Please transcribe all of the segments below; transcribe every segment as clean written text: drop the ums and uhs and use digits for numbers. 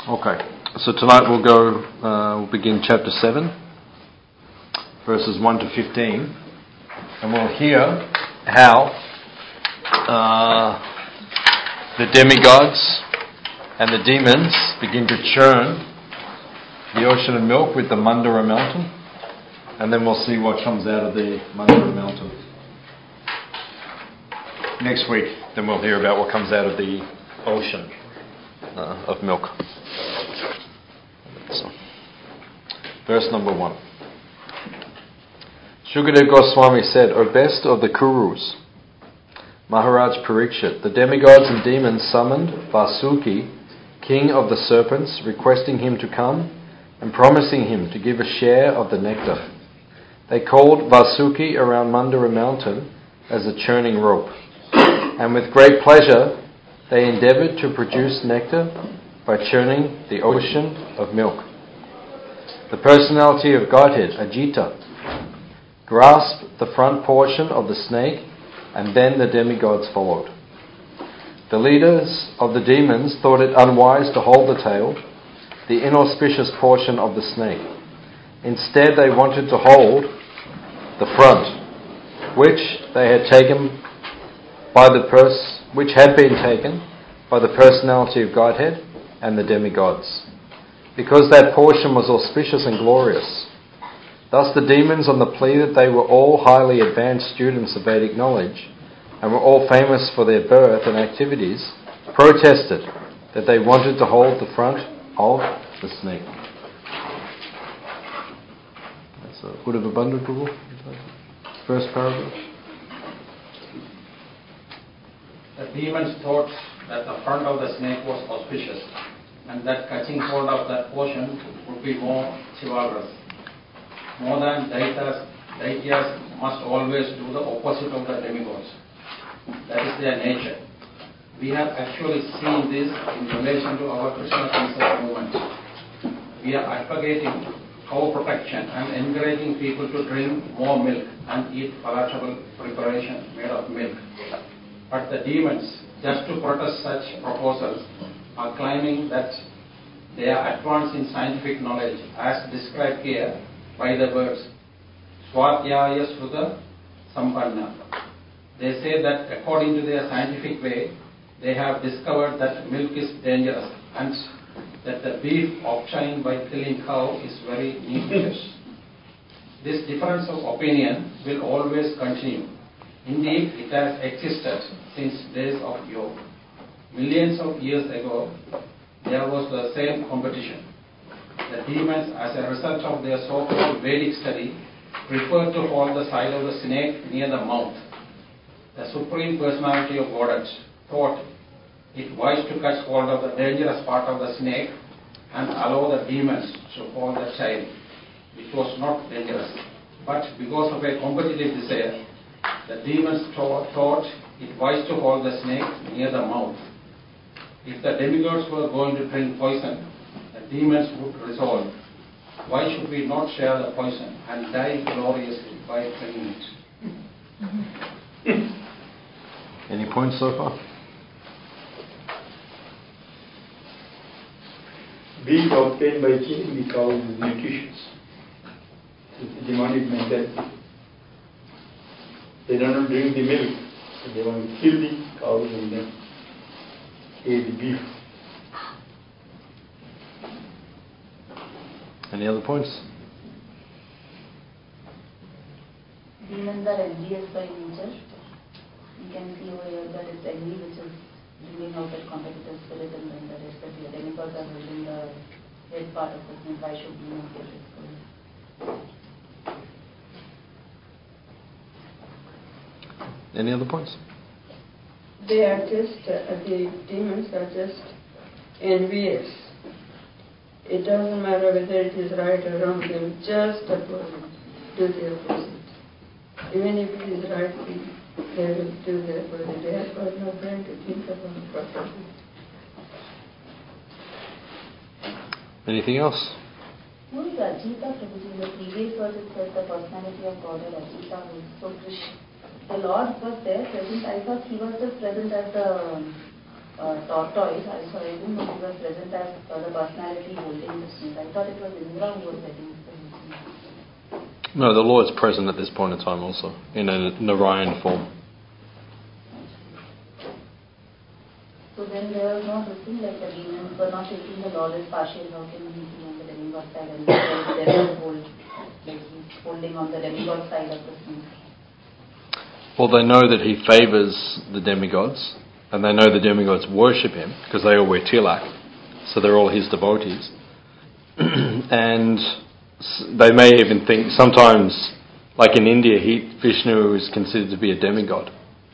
Okay, so tonight we'll begin chapter 7, verses 1 to 15, and we'll hear how the demigods and the demons begin to churn the ocean of milk with the Mandara mountain, and then we'll see what comes out of the Mandara mountain. Next week, then we'll hear about what comes out of the ocean of milk. So, verse number 1. Shukadev Goswami said, O best of the Kurus, Maharaj Parikshit, the demigods and demons summoned Vasuki, king of the serpents, requesting him to come and promising him to give a share of the nectar. They called Vasuki around Mandara mountain as a churning rope, and with great pleasure they endeavoured to produce nectar by churning the ocean of milk. The personality of Godhead, Ajita, grasped the front portion of the snake, and then the demigods followed. The leaders of the demons thought it unwise to hold the tail, the inauspicious portion of the snake. Instead, they wanted to hold the front, which had been taken by the personality of Godhead and the demigods, because that portion was auspicious and glorious. Thus the demons, on the plea that they were all highly advanced students of Vedic knowledge and were all famous for their birth and activities, protested that they wanted to hold the front of the snake. That's a Uddhava Bandhu Guru, first paragraph. The demons thought that the front of the snake was auspicious, and that catching hold of that portion would be more chivalrous. More than Daityas must always do the opposite of the demigods. That is their nature. We have actually seen this in relation to our Krishna conscious movement. We are advocating cow protection and encouraging people to drink more milk and eat palatable preparation made of milk. But the demons, just to protest such proposals, are claiming that they are advanced in scientific knowledge as described here by the words Swadhyaya Sruta Sampanna. They say that according to their scientific way, they have discovered that milk is dangerous and that the beef obtained by killing cow is very nutritious. This difference of opinion will always continue. Indeed, it has existed since days of yore. Millions of years ago, there was the same competition. The demons, as a result of their so-called Vedic study, preferred to hold the side of the snake near the mouth. The Supreme Personality of Godhead thought it wise to catch hold of the dangerous part of the snake and allow the demons to hold the child, which was not dangerous. But because of a competitive desire, the demons thought it wise to hold the snake near the mouth. If the demigods were going to drink poison, the demons would resolve, why should we not share the poison and die gloriously by drinking it? Any points so far? Beef obtained by killing the cow is nutritious. It's a demonic mentality. They don't drink the milk, so they want to kill the cows and then eat the beef. Any other points? Demons are envious by nature. You can see over here that it's envy which is bringing out that competitive spirit, and then that is that the demigods are holding the head part of the snake. Why should we not get it? Any other points? They are just, the demons are just envious. It doesn't matter whether it is right or wrong, they will just do the opposite. Even if it is right thing, they will do the opposite. They have got no brain to think about it properly. Anything else? Who is Ajita Prabhuji? In the previous verse it says the personality of Godhead Ajita was so Krishna. The Lord was there present. I thought he was just present as the tortoise. I didn't know he was present as the personality holding the snake. I thought it was Indra who was getting the snake. No, the Lord is present at this point in time also, in a Narayan form. So then there was no thing like the demons were not taking the Lord as partial. How can he be on the demigod side and the devil hold, like he's holding on the demigod side of the snake? Well, they know that he favours the demigods, and they know the demigods worship him because they all wear tilak, so they're all his devotees. And they may even think sometimes, like in India, Vishnu is considered to be a demigod.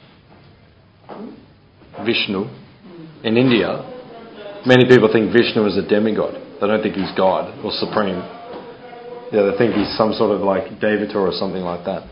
Vishnu. In India, many people think Vishnu is a demigod. They don't think he's God or supreme. Yeah, they think he's some sort of like Devatar or something like that.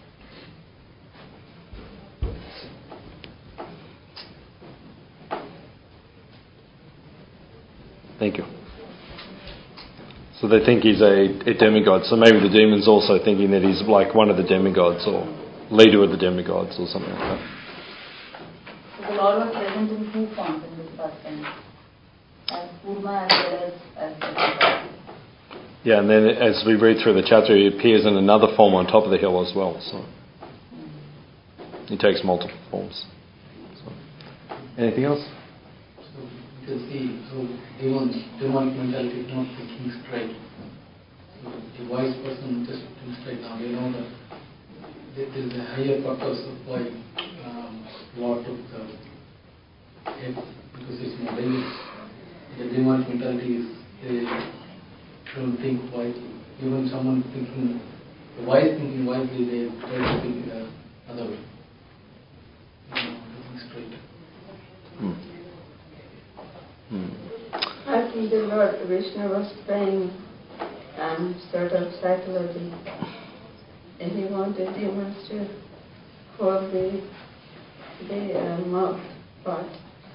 Thank you. So they think he's a demigod. So maybe the demon's also thinking that he's like one of the demigods or leader of the demigods or something like that. So the Lord was present in two forms in this pastime, as Kurma as well as yeah, and then as we read through the chapter, he appears in another form on top of the hill as well. So he takes multiple forms. So, anything else? So you can see how demonic mentality is not thinking straight. So the wise person just thinks straight now. They know that there is a higher purpose of why Lord took the head, because it's more dangerous. The demonic mentality is they don't think wisely. Even someone thinking, the wise thinking wisely, they try to think in another way. Thinking straight. I think the Lord Vishnu was playing sort of psychology, and he wanted demons to hold the mouth part.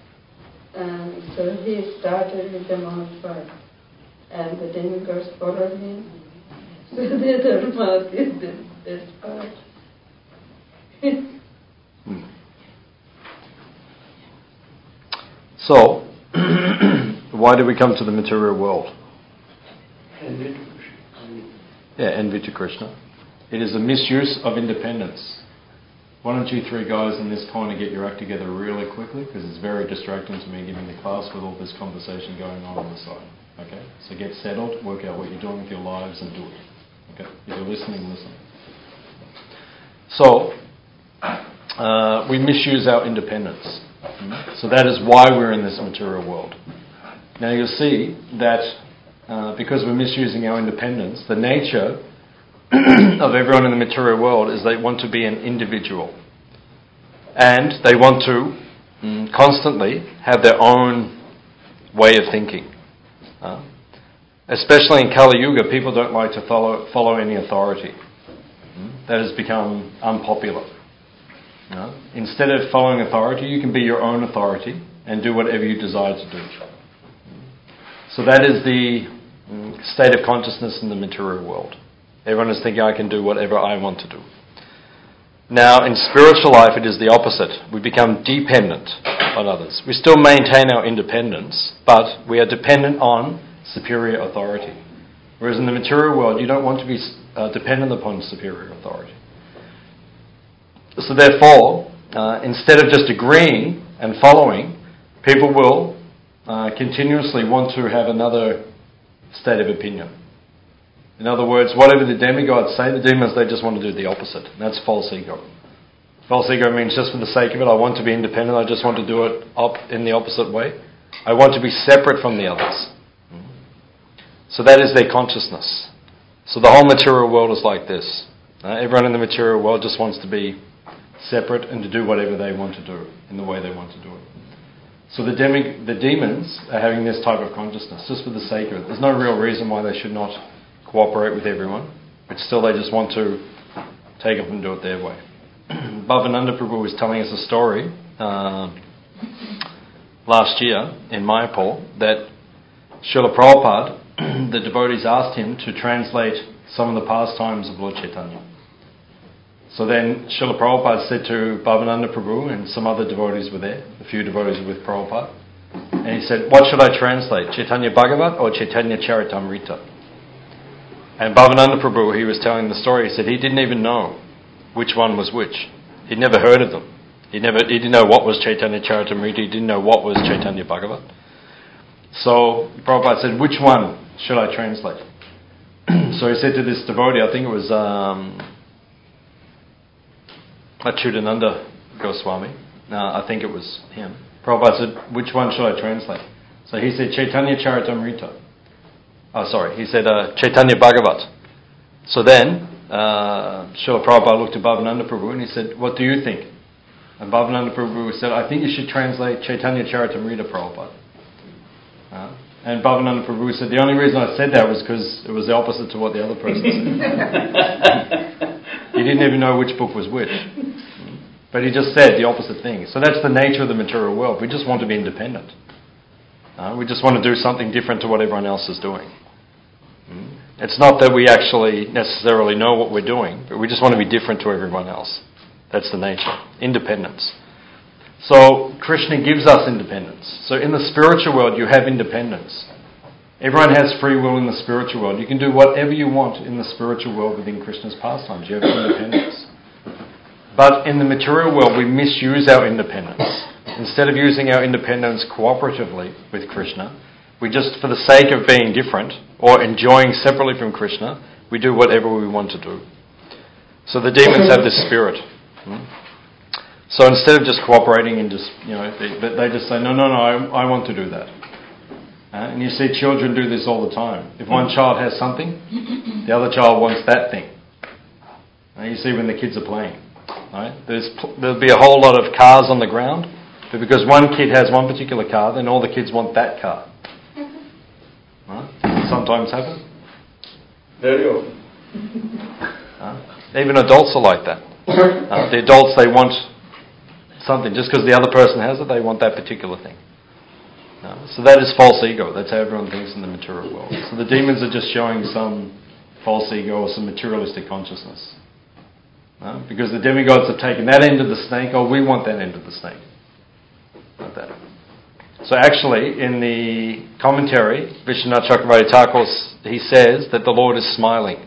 So he started with the mouth part, and the demigods followed him. So the other mouth is this part. So, why do we come to the material world? Envy to Krishna. Yeah, envy to Krishna. It is a misuse of independence. Why don't you three guys in this corner get your act together really quickly, because it's very distracting to me giving the class with all this conversation going on the side. Okay? So get settled, work out what you're doing with your lives and do it. Okay? If you're listening, listen. So, we misuse our independence. So that is why we're in this material world. Now you'll see that because we're misusing our independence, the nature of everyone in the material world is they want to be an individual. And they want to constantly have their own way of thinking. Especially in Kali Yuga, people don't like to follow any authority. That has become unpopular. Instead of following authority, you can be your own authority and do whatever you desire to do. So that is the state of consciousness in the material world. Everyone is thinking, I can do whatever I want to do. Now, in spiritual life, it is the opposite. We become dependent on others. We still maintain our independence, but we are dependent on superior authority. Whereas in the material world, you don't want to be dependent upon superior authority. So therefore, instead of just agreeing and following, people will continuously want to have another state of opinion. In other words, whatever the demigods say, the demons, they just want to do the opposite. And that's false ego. False ego means just for the sake of it, I want to be independent, I just want to do it in the opposite way. I want to be separate from the others. So that is their consciousness. So the whole material world is like this. Everyone in the material world just wants to be separate and to do whatever they want to do in the way they want to do it. So the demons are having this type of consciousness just for the sake of it. There's no real reason why they should not cooperate with everyone, but still they just want to take up and do it their way. Bhavananda Prabhu was telling us a story last year in Mayapur that Srila Prabhupada, the devotees asked him to translate some of the pastimes of Lord Chaitanya. So then Srila Prabhupada said to Bhavananda Prabhu, and some other devotees were there, a few devotees were with Prabhupada, and he said, what should I translate, Chaitanya Bhagavat or Chaitanya Charitamrita? And Bhavananda Prabhu, he was telling the story, he said he didn't even know which one was which. He'd never heard of them. He didn't know what was Chaitanya Charitamrita, he didn't know what was Chaitanya Bhagavat. So Prabhupada said, which one should I translate? So he said to this devotee, I think it was Achyutananda Goswami. I think it was him. Prabhupada said, which one should I translate? So he said, Chaitanya Charitamrita. He said, Chaitanya Bhagavat. So then, Srila Prabhupada looked at Bhavananda Prabhu and he said, what do you think? And Bhavananda Prabhu said, I think you should translate Chaitanya Charitamrita, Prabhupada. And Bhavananda Prabhu said, the only reason I said that was because it was the opposite to what the other person said. He didn't even know which book was which. But he just said the opposite thing. So that's the nature of the material world. We just want to be independent. We just want to do something different to what everyone else is doing. It's not that we actually necessarily know what we're doing, but we just want to be different to everyone else. That's the nature. Independence. So Krishna gives us independence. So in the spiritual world you have independence. Everyone has free will in the spiritual world. You can do whatever you want in the spiritual world within Krishna's pastimes. You have independence. But in the material world we misuse our independence. Instead of using our independence cooperatively with Krishna, we just, for the sake of being different or enjoying separately from Krishna, we do whatever we want to do. So the demons have this spirit. So instead of just cooperating and just, they just say, no, I want to do that. And you see children do this all the time. If one child has something, the other child wants that thing. You see when the kids are playing. Right? There'll be a whole lot of cars on the ground, but because one kid has one particular car, then all the kids want that car. Right? Sometimes happen. Very often. Even adults are like that. The adults, they want something. Just because the other person has it, they want that particular thing. So that is false ego. That's how everyone thinks in the material world. So the demons are just showing some false ego or some materialistic consciousness. Because the demigods have taken that end of the snake, we want that end of the snake. Not that. So actually, in the commentary, Vishwanath Chakravarti Thakur, he says that the Lord is smiling.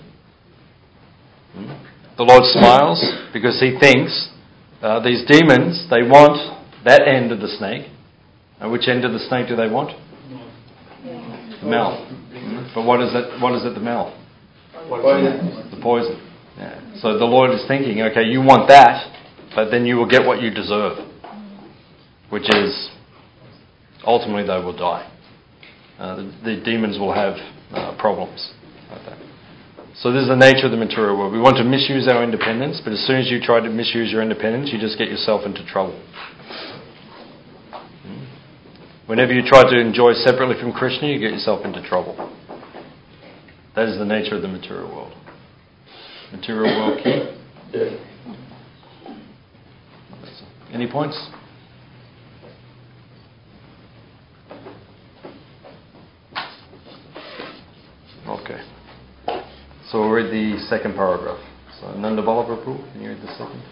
The Lord smiles because he thinks these demons, they want that end of the snake. And which end of the snake do they want? The mouth. But what is it? What is at the mouth? The poison. Yeah. So the Lord is thinking, okay, you want that, but then you will get what you deserve, which is ultimately they will die. The demons will have problems like that. So this is the nature of the material world. We want to misuse our independence, but as soon as you try to misuse your independence, you just get yourself into trouble. Whenever you try to enjoy separately from Krishna, you get yourself into trouble. That is the nature of the material world. Material world key. Yeah. Any points? Okay. So we'll read the second paragraph. So Nanda Ballabha Prabhu, can you read the second?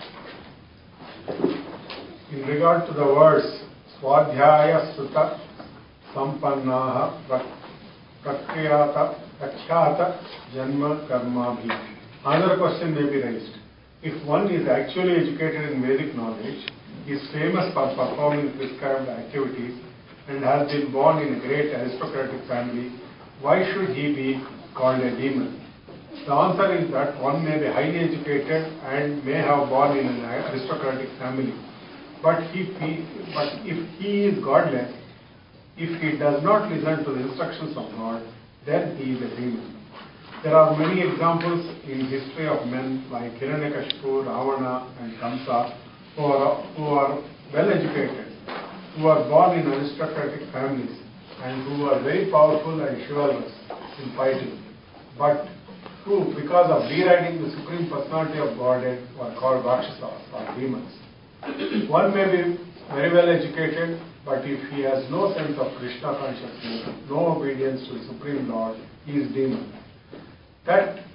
In regard to the words Swadhyaya Sutta Sampannaha Prakriyata Akhyata Janma Karma Bhi. Another question may be raised. If one is actually educated in Vedic knowledge, is famous for performing prescribed activities, and has been born in a great aristocratic family, why should he be called a demon? The answer is that one may be highly educated and may have born in an aristocratic family. But if he is godless, if he does not listen to the instructions of God, then he is a demon. There are many examples in history of men like Hiranyakashipu, Ravana and Kamsa who are well educated, who are born in aristocratic families and who are very powerful and chivalrous in fighting, but who, because of deriding the Supreme Personality of Godhead, were called Rakshasas or demons. One may be very well educated, but if he has no sense of Krishna consciousness, no obedience to the Supreme Lord, he is demon. That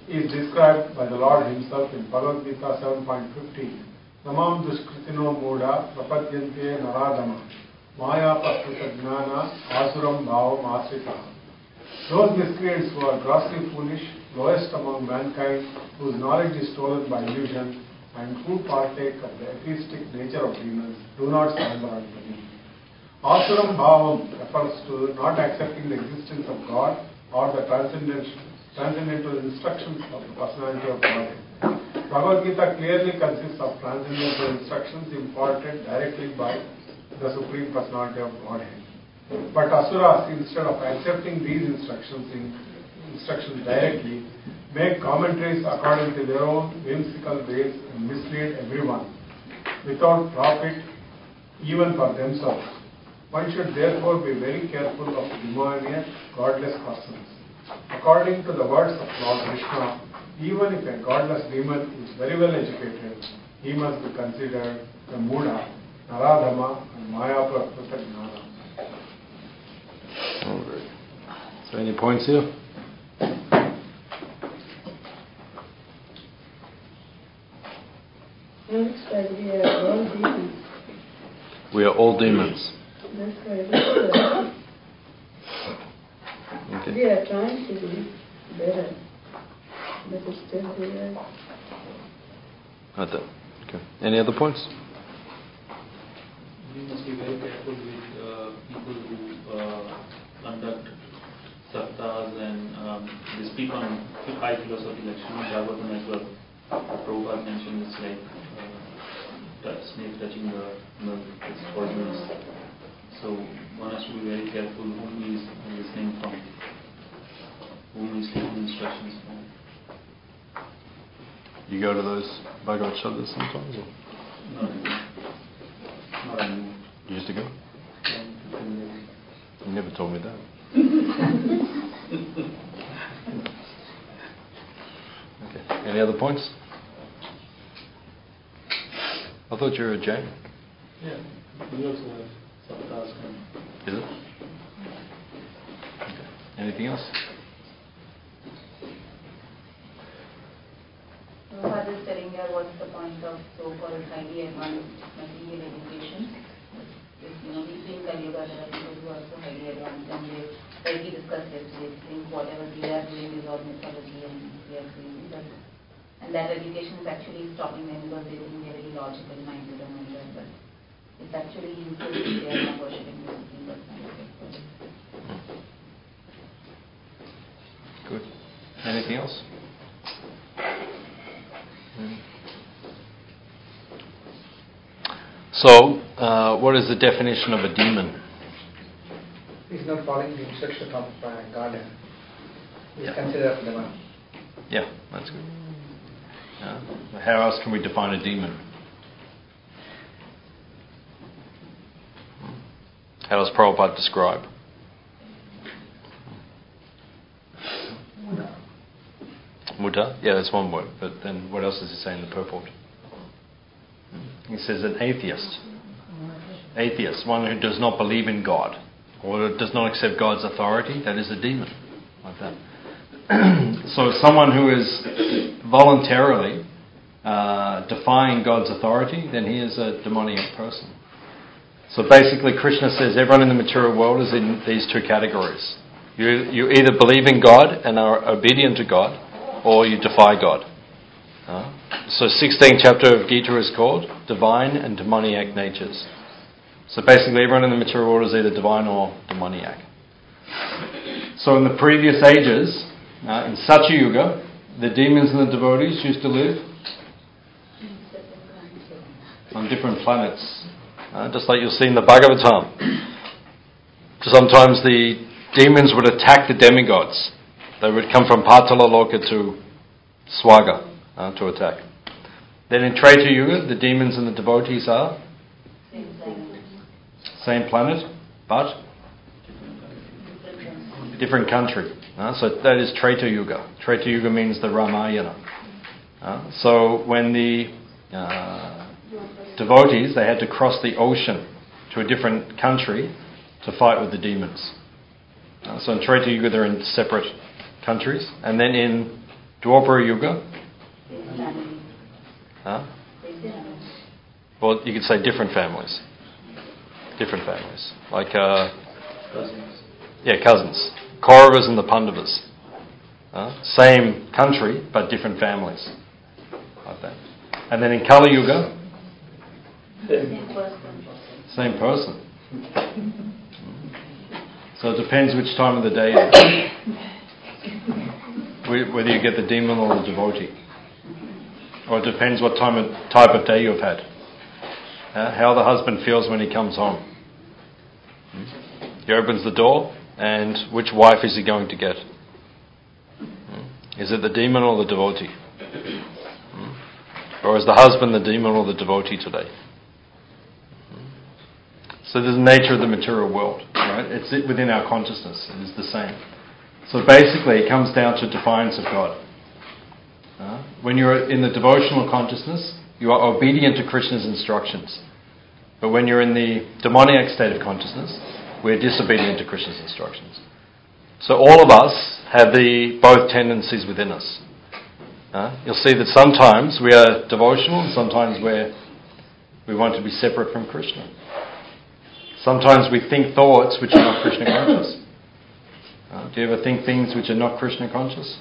is described by the Lord himself in Bhagavad Gita 7.15. Namam duskritino moda prapadyante naradama maya pastuta jnana asuram bhavam asrita. Those miscreants who are grossly foolish, lowest among mankind, whose knowledge is stolen by illusion, and who partake of the atheistic nature of demons, do not surrender unto me. Asuram bhavam refers to not accepting the existence of God or the transcendental instructions of the personality of God. Bhagavad Gita clearly consists of transcendental instructions imparted directly by the Supreme Personality of Godhead. But Asuras, instead of accepting these instructions directly, make commentaries according to their own whimsical ways and mislead everyone without profit even for themselves. One should therefore be very careful of demoniac, godless persons. According to the words of Lord Krishna, even if a godless demon is very well educated, he must be considered the Muda, Naradhama, and Mayapura Jnana. Alright. So any points here? Looks like we are all demons. We are all demons. That's right. Okay. We are trying to be better, but it's still we are. Okay. Any other points? We must be very careful with people who conduct sattas and they speak on high philosophy like Srimad Bhagavatam as well. Prabhupada mentioned it's like snake touching the milk, it's poisonous. So one has to be very careful whom he is listening from, whom he is taking instructions from. You go to those Bhagavad Shabdas sometimes? Or? Not anymore. You used to go? You never told me that. Okay. Any other points? I thought you were a Jain. Yeah, we also have sattas. Is it? Okay. Anything else? Prabhupada is telling here what's the point of so-called highly advanced material education. We see in Kali Yuga there are people who are also highly advanced, and they, like we discussed yesterday, think whatever we are doing is all mythology and we are doing that. And that education is actually stopping them because they think they're very logical minded and all that. But it's actually useless if they are not worshipping the Supreme Personality. Good. Anything else? So, what is the definition of a demon? He's not following the instruction of God. He's considered a demon. Yeah, that's good. How else can we define a demon? How does Prabhupada describe? Muta? Yeah, that's one word. But then what else does he say in the purport? He says an atheist. Atheist, one who does not believe in God or does not accept God's authority, that is a demon. Like that. So someone who is voluntarily defying God's authority, then he is a demoniac person. So basically Krishna says everyone in the material world is in these two categories. You either believe in God and are obedient to God, or you defy God. So 16th chapter of Gita is called Divine and Demoniac Natures. So basically everyone in the material world is either divine or demoniac. So in the previous ages, in Satya Yuga, the demons and the devotees used to live on different planets. Just like you'll see in the Bhagavatam. Sometimes the demons would attack the demigods. They would come from Patala Loka to Swaga to attack. Then in Treta Yuga, the demons and the devotees are same planet, but different country. So that is Treta Yuga. Treta Yuga means the Ramayana. So when the devotees, they had to cross the ocean to a different country to fight with the demons. So in Treta Yuga, they're in separate countries. And then in Dwapara Yuga? Family. Huh? Family. Well, you could say different families. Different families. Like, cousins. Kauravas and the Pandavas. Same country, but different families. Like that. And then in Kali Yuga? Same person. So it depends which time of the day it is. Whether you get the demon or the devotee. Or it depends what type of day you've had. How the husband feels when he comes home. He opens the door, and which wife is he going to get? Is it the demon or the devotee? Or is the husband the demon or the devotee today? So there's the nature of the material world, right? It's within our consciousness. It is the same. So basically it comes down to defiance of God. When you're in the devotional consciousness, you are obedient to Krishna's instructions. But when you're in the demoniac state of consciousness, we're disobedient to Krishna's instructions. So all of us have both tendencies within us. You'll see that sometimes we are devotional and sometimes we want to be separate from Krishna. Sometimes we think thoughts which are not Krishna conscious. Do you ever think things which are not Krishna conscious?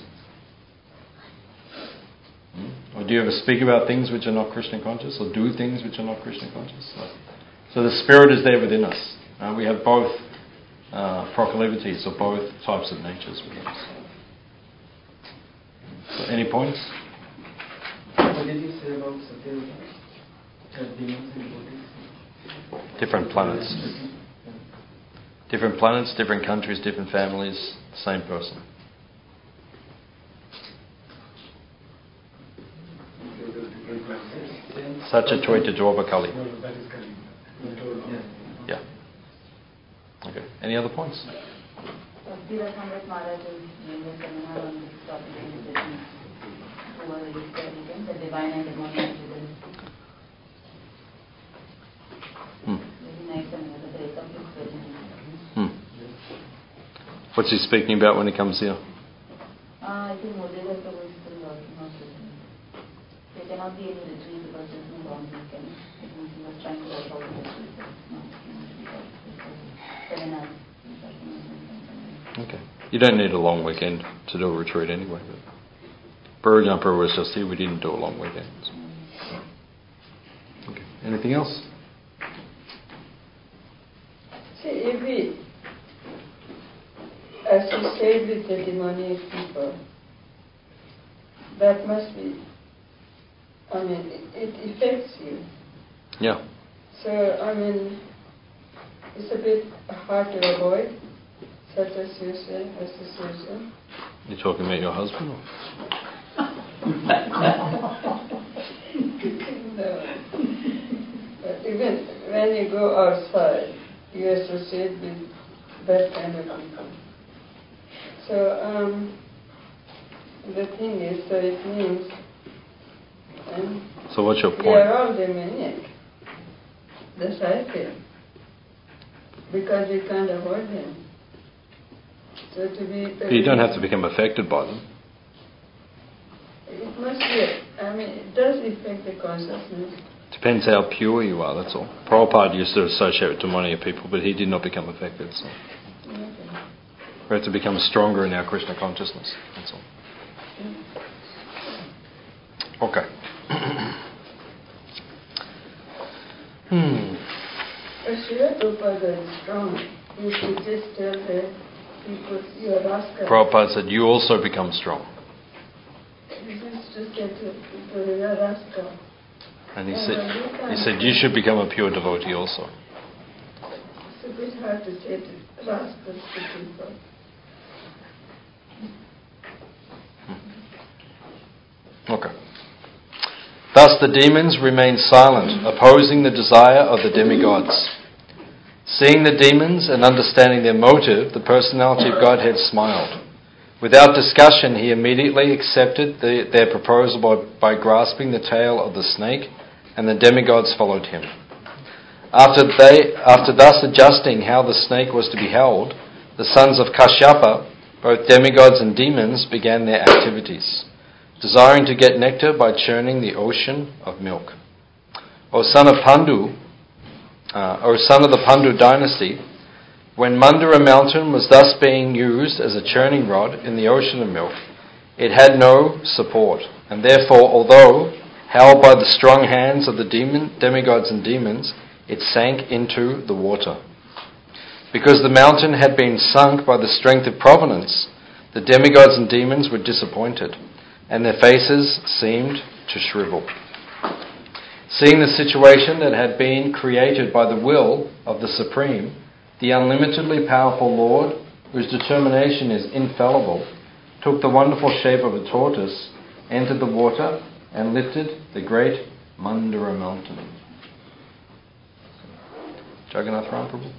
Or do you ever speak about things which are not Krishna conscious, or do things which are not Krishna conscious? So the Spirit is there within us. We have both proclivities, or both types of natures within us. So any points? What did you say about Satyayuga? Demons and devotees? Different planets. Different planets, different countries, different families, same person. Satya-Tvaita Dwapakali. Yeah. Okay. Any other points? Bhakti-Rasamrit Maharaj is doing a seminar on this topic in the business. Who are the divine and demonic within. Very nice seminar, the breakup is very nice. What's he speaking about when he comes here? I think Mudira Prabhu is still working on it. There cannot be any retreat because there is no long weekend. It means he was trying to work out the retreat, but no, seminars. Okay. You don't need a long weekend to do a retreat anyway. Bharujan Prabhu was just here, we didn't do a long weekend. Okay. Anything else? See, if we associate with the demonic people, that must be, it affects you. Yeah. So, it's a bit hard to avoid such association. You're talking about your husband? Or? No. But even when you go outside, you associate with that kind of people. So, the thing is, so it means so what's your point? We are all demoniac. That's how I feel. Because we can't avoid them. So to be... But you don't have to become affected by them. It must be, it does affect the consciousness. Depends how pure you are, that's all. Prabhupada used to associate with demoniac people, but he did not become affected. So. Okay. We have to become stronger in our Krishna consciousness, that's all. Okay. Srila Prabhupada is strong. You should just tell the people, you are rascal. Prabhupada said, you also become strong. You just get to people, you are rascal. And he said, you should become a pure devotee also. It's a bit hard to say to rascals to people. Okay. Thus the demons remained silent, opposing the desire of the demigods. Seeing the demons and understanding their motive, the personality of Godhead smiled. Without discussion, he immediately accepted their proposal by grasping the tail of the snake, and the demigods followed him. After thus adjusting how the snake was to be held, the sons of Kashyapa, both demigods and demons, began their activities. desiring to get nectar by churning the ocean of milk. O son of the Pandu dynasty, when Mandara mountain was thus being used as a churning rod in the ocean of milk, it had no support, and therefore, although held by the strong hands of the demigods and demons, it sank into the water. Because the mountain had been sunk by the strength of providence, the demigods and demons were disappointed, and their faces seemed to shrivel. Seeing the situation that had been created by the will of the Supreme, the unlimitedly powerful Lord, whose determination is infallible, took the wonderful shape of a tortoise, entered the water, and lifted the great Mandara mountain. Jagannath Ram Prabhu.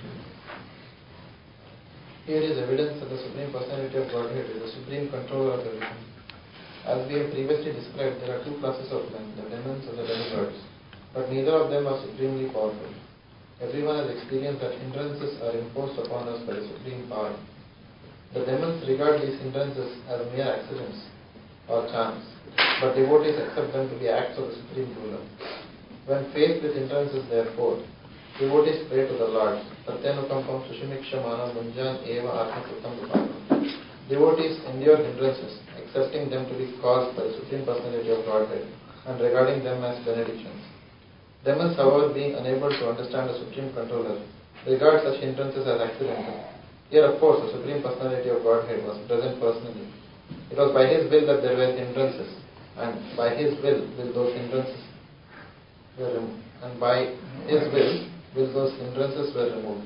Here is evidence that the Supreme Personality of Godhead is the supreme controller of everything. As we have previously described, there are two classes of men, the demons and the demigods, but neither of them are supremely powerful. Everyone has experienced that hindrances are imposed upon us by the supreme power. The demons regard these hindrances as mere accidents or chance, but devotees accept them to be acts of the supreme ruler. When faced with hindrances, therefore, devotees pray to the Lord. Tatyanukampam sushimikshamana munjan eva atmakritam vipakam. Devotees endure hindrances, accepting them to be caused by the Supreme Personality of Godhead and regarding them as benedictions. Demons, however, being unable to understand the Supreme Controller, regard such hindrances as accidental. Here, of course, the Supreme Personality of Godhead was present personally. It was by His will that there were hindrances, and by His will those hindrances were removed. And by His will those hindrances were removed.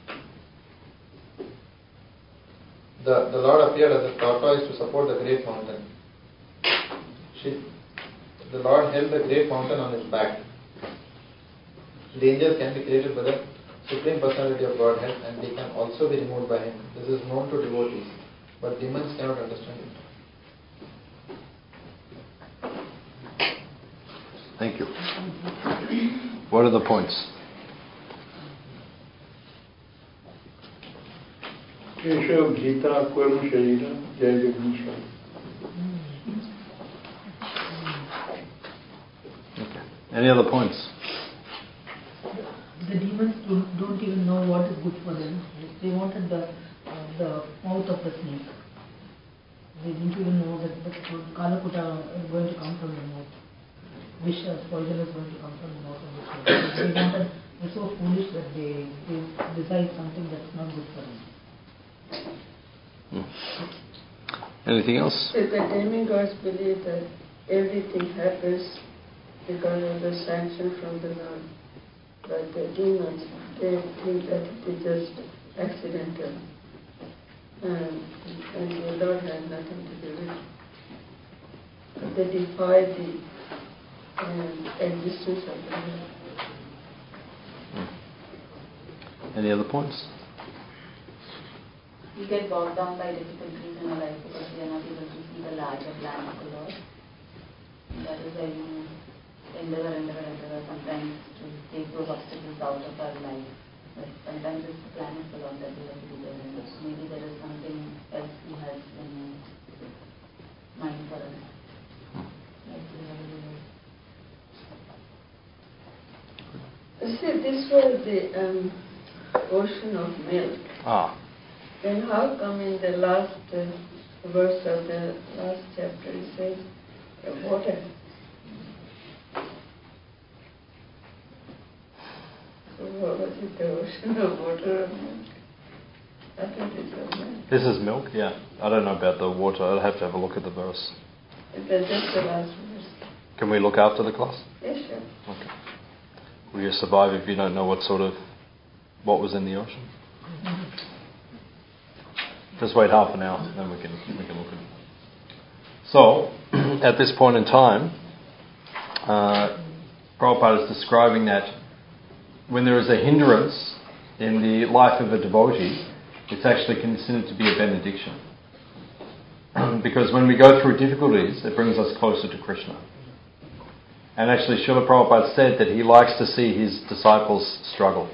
The Lord appeared as a tortoise to support the great mountain. The Lord held the great mountain on His back. Dangers can be created by the Supreme Personality of Godhead, and they can also be removed by Him. This is known to devotees, but demons cannot understand it. Thank you. What are the points? Keshav, Gita, Kvarma Sharira, Jai Jagdishwar. Okay. Any other points? The demons don't even know what is good for them. They wanted the mouth of the snake. They didn't even know that the Kalakuta is going to come from the mouth. Vish as poison is going to come from the mouth of the snake. They're so foolish that they decide something that's not good for them. Anything else? The demigods believe that everything happens because of the sanction from the Lord. But the demons, they think that it is just accidental. And the Lord has nothing to do with it. But they defy the existence of the Lord. Any other points? We get bogged down by difficulties in our life because we are not able to see the larger plan of the Lord. And that is why we endeavor sometimes to take those obstacles out of our life. But sometimes it's the plan of the Lord that we have to be there. So maybe there is something else He has in mind for us. See, this was the ocean of milk. Then how come in the last verse of the last chapter it says water? So what was it, the ocean of water or milk? I think it was milk. This is milk, yeah. I don't know about the water. I'd have to have a look at the verse. It was just the last verse. Can we look after the class? Yes, sure. Okay. Will you survive if you don't know what was in the ocean? Just wait half an hour, then we can look at it. So, at this point in time, Prabhupada is describing that when there is a hindrance in the life of a devotee, it's actually considered to be a benediction. Because when we go through difficulties, it brings us closer to Krishna. And actually, Srila Prabhupada said that he likes to see his disciples struggle.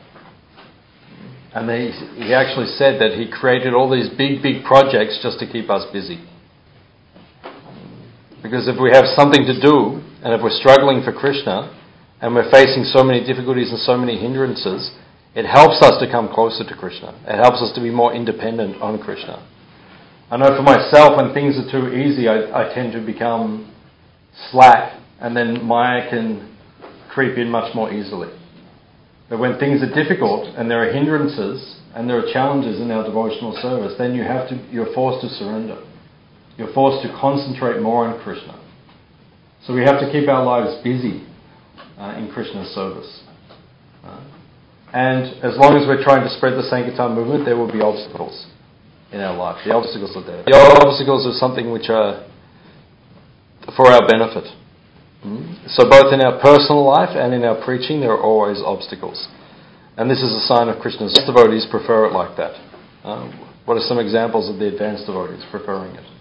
And he actually said that he created all these big projects just to keep us busy. Because if we have something to do, and if we're struggling for Krishna, and we're facing so many difficulties and so many hindrances, it helps us to come closer to Krishna. It helps us to be more independent on Krishna. I know for myself, when things are too easy, I tend to become slack, and then Maya can creep in much more easily. But when things are difficult, and there are hindrances, and there are challenges in our devotional service, then you're forced to surrender. You're forced to concentrate more on Krishna. So we have to keep our lives busy in Krishna's service. And as long as we're trying to spread the Sankirtan movement, there will be obstacles in our life. The obstacles are there. The obstacles are something which are for our benefit. So both in our personal life and in our preaching, there are always obstacles. And this is a sign of Krishna's devotees prefer it like that. What are some examples of the advanced devotees preferring it?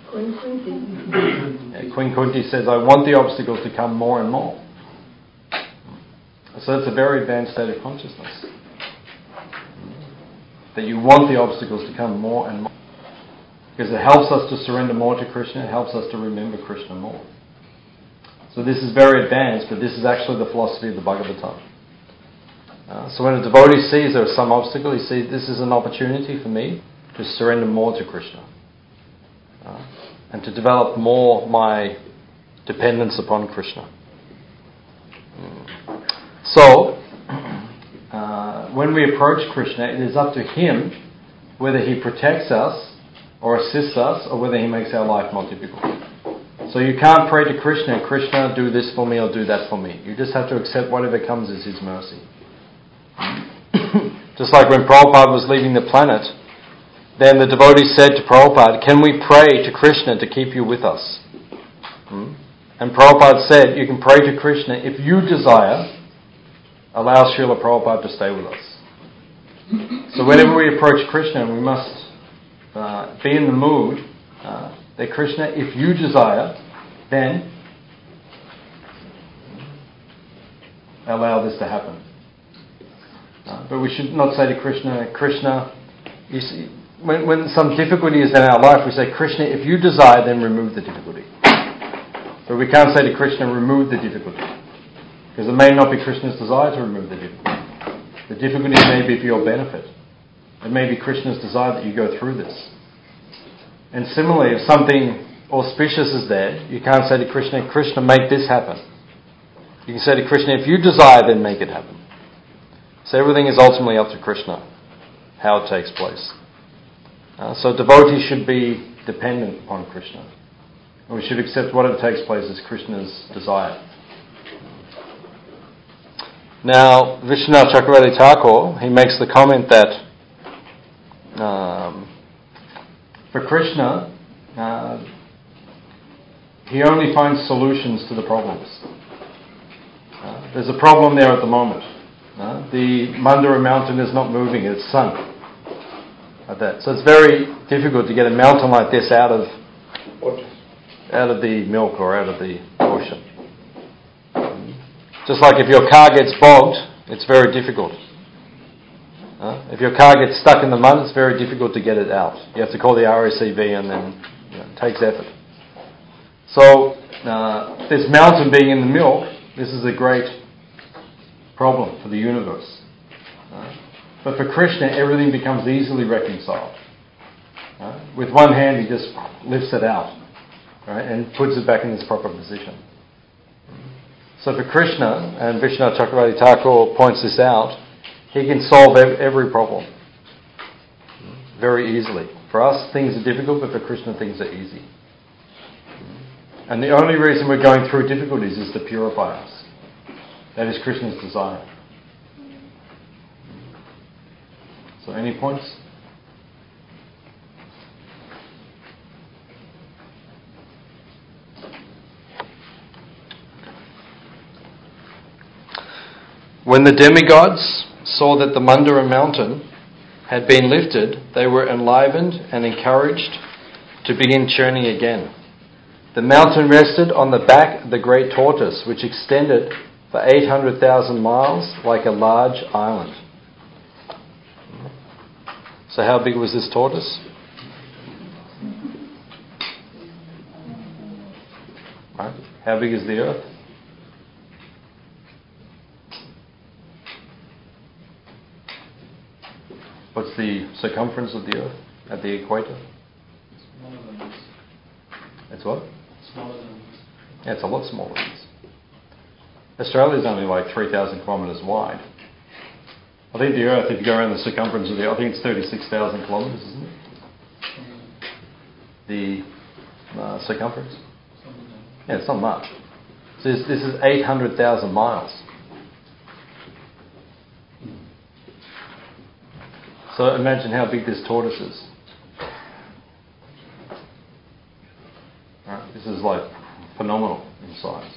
Queen Kunti says, I want the obstacles to come more and more. So that's a very advanced state of consciousness. That you want the obstacles to come more and more. Because it helps us to surrender more to Krishna, it helps us to remember Krishna more. So this is very advanced, but this is actually the philosophy of the Bhagavatam. So when a devotee sees there is some obstacle, he sees this is an opportunity for me to surrender more to Krishna. And to develop more my dependence upon Krishna. So, when we approach Krishna, it is up to Him whether He protects us or assists us or whether He makes our life more difficult. So you can't pray to Krishna, Krishna, do this for me or do that for me. You just have to accept whatever comes as His mercy. Just like when Prabhupada was leaving the planet, then the devotee said to Prabhupada, can we pray to Krishna to keep you with us? And Prabhupada said, you can pray to Krishna if you desire, allow Srila Prabhupada to stay with us. So whenever we approach Krishna, we must be in the mood that Krishna, if you desire, then allow this to happen. But we should not say to Krishna, Krishna, you see, when some difficulty is in our life, we say, Krishna, if you desire, then remove the difficulty. But we can't say to Krishna, remove the difficulty. Because it may not be Krishna's desire to remove the difficulty. The difficulty may be for your benefit. It may be Krishna's desire that you go through this. And similarly, if something auspicious is there, you can't say to Krishna, Krishna, make this happen. You can say to Krishna, if you desire, then make it happen. So everything is ultimately up to Krishna, how it takes place. So devotees should be dependent upon Krishna. And we should accept whatever takes place as Krishna's desire. Now, Vishwanath Chakravarti Thakur, he makes the comment that for Krishna, he only finds solutions to the problems. There's a problem there at the moment. The Mandara mountain is not moving, it's sunk. Like that. So it's very difficult to get a mountain like this out of the milk or out of the ocean. Just like if your car gets bogged, it's very difficult. If your car gets stuck in the mud, it's very difficult to get it out. You have to call the RACV and then it takes effort. So this mountain being in the milk, this is a great problem for the universe. But for Krishna, everything becomes easily reconciled. With one hand, he just lifts it out, right, and puts it back in its proper position. So for Krishna, and Vishwanath Chakravarti Thakur points this out, he can solve every problem very easily. For us, things are difficult, but for Krishna, things are easy. And the only reason we're going through difficulties is to purify us. That is Krishna's desire. So any points? When the demigods saw that the Mandara mountain had been lifted, they were enlivened and encouraged to begin churning again. The mountain rested on the back of the great tortoise, which extended for 800,000 miles like a large island. So how big was this tortoise? How big is the earth? What's the circumference of the earth at the equator? Smaller than this. It's what? Smaller than this. Yeah, it's a lot smaller than this. Australia's only like 3,000 kilometres wide. I think the earth, if you go around the circumference of the earth, I think it's 36,000 kilometres, isn't it? The circumference? Yeah, it's not much. So this is 800,000 miles. So imagine how big this tortoise is. Right, this is like phenomenal in size.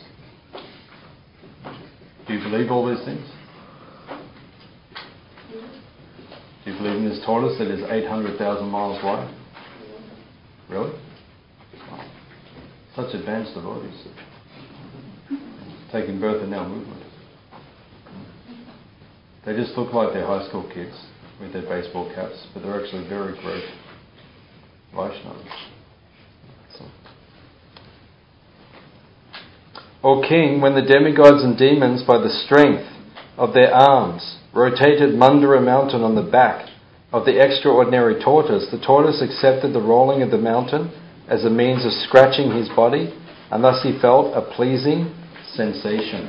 Do you believe all these things? Do you believe in this tortoise that is 800,000 miles wide? Really? Wow. Such advanced devotees. Taking birth in our movement. They just look like they're high school kids with their baseball caps, but they're actually very great Vaishnavas. So. O king, when the demigods and demons, by the strength of their arms, rotated Mandara mountain on the back of the extraordinary tortoise, the tortoise accepted the rolling of the mountain as a means of scratching his body, and thus he felt a pleasing sensation.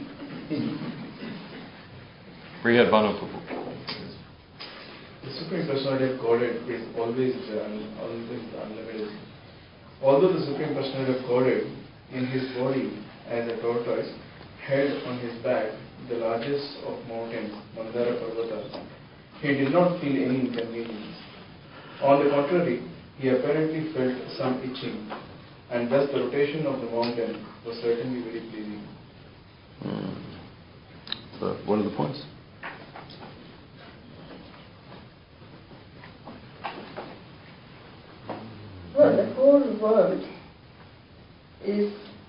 Brihad Bhanu. The Supreme Personality of Godhead is always the unlimited. Although the Supreme Personality of Godhead in his body as a tortoise had on his back the largest of mountains, Mandara Parvata, he did not feel any inconvenience. On the contrary, he apparently felt some itching, and thus the rotation of the mountain was certainly very pleasing. So, what are the points? Well, the whole world is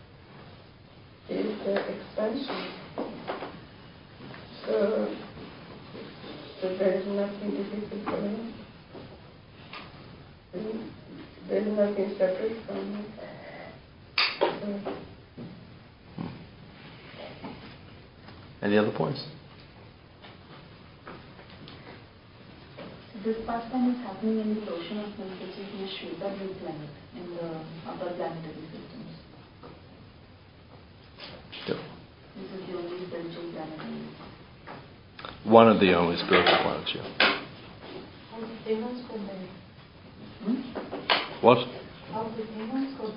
expansion. So there is nothing difficult for him. There is nothing separate from him. Any other points? This pastime is happening in the ocean of milk, which is in the Shweta blue planet, in the upper planetary systems. Yep. This is the only spiritual planet in this. One of the only spiritual planets, yeah. How the demons got there? What? How the demons got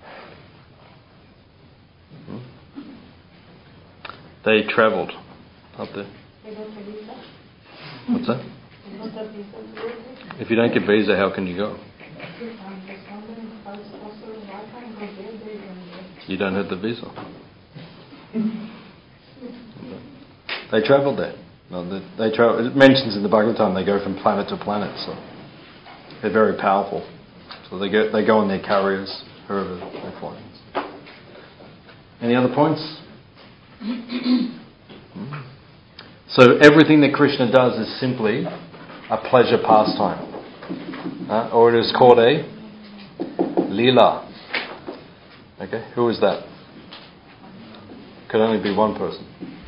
there? They travelled up there. They got the visa? What's that? They got the visa to go there? If you don't get visa, how can you go? Yes, I'm just wondering how it's possible. Why can't go there? They don't go. You don't have the visa. They travelled there. No, they travel. It mentions in the Bhagavatam they go from planet to planet, so they're very powerful. So they go on their carriers wherever they fly. Any other points? So everything that Krishna does is simply a pleasure pastime, or it is called a Leela. Okay, who is that? Could only be one person.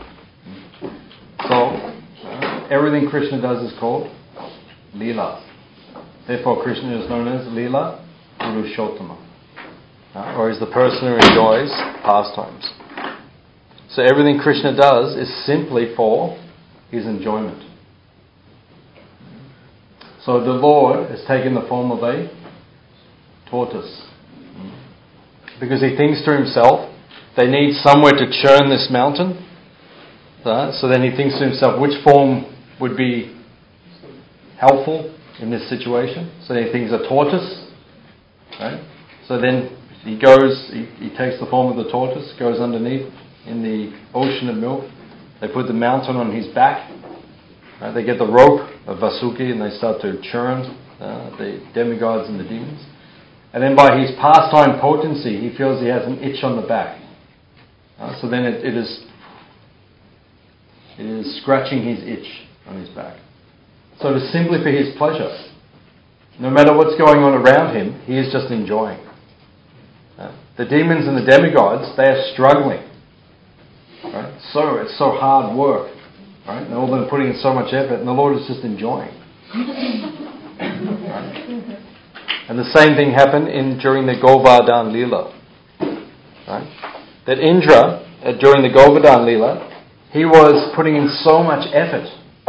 So everything Krishna does is called Leela. Therefore, Krishna is known as Leela Purushottama, or is the person who enjoys pastimes. So everything Krishna does is simply for his enjoyment. So the Lord has taken the form of a tortoise, because he thinks to himself, they need somewhere to churn this mountain. So then he thinks to himself, which form would be helpful in this situation? So he thinks a tortoise. Right? So then he goes, he takes the form of the tortoise, goes underneath in the ocean of milk. They put the mountain on his back. Right? They get the rope of Vasuki and they start to churn the demigods and the demons. And then by his pastime potency, he feels he has an itch on the back. So then it is scratching his itch on his back. So it is simply for his pleasure. No matter what's going on around him, he is just enjoying. The demons and the demigods, they are struggling. Right? So it's so hard work. Right? And all of them putting in so much effort, and the Lord is just enjoying. Right? And the same thing happened during the Govardhan Leela. Right? That Indra, during the Govardhan Leela, he was putting in so much effort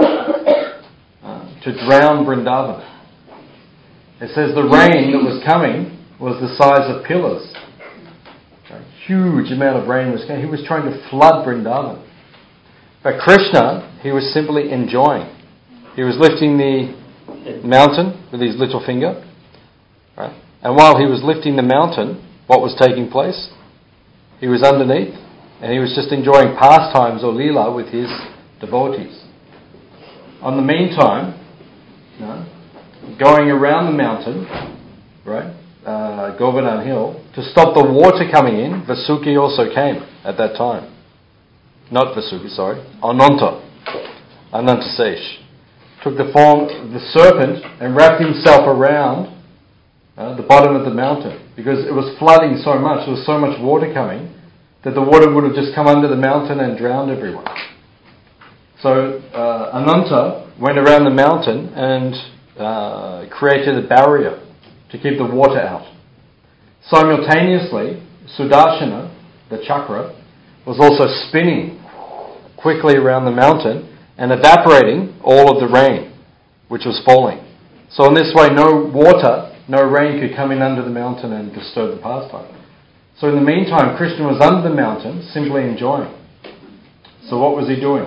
to drown Vrindavan. It says the rain that was coming was the size of pillars. A huge amount of rain was coming. He was trying to flood Vrindavan. But Krishna, he was simply enjoying. He was lifting the mountain with his little finger. Right? And while he was lifting the mountain, what was taking place? He was underneath, and he was just enjoying pastimes or leela with his devotees. On the meantime, going around the mountain, right, Govardhan Hill, to stop the water coming in, Vasuki also came at that time. Not Vasuki, sorry, Anantasesh. Took the form of the serpent and wrapped himself around the bottom of the mountain, because it was flooding so much, there was so much water coming, that the water would have just come under the mountain and drowned everyone. So Ananta went around the mountain and created a barrier to keep the water out. Simultaneously, Sudarshana, the chakra, was also spinning quickly around the mountain and evaporating all of the rain which was falling. So in this way, no water, no rain could come in under the mountain and disturb the pastime. So in the meantime, Krishna was under the mountain, simply enjoying. So what was he doing?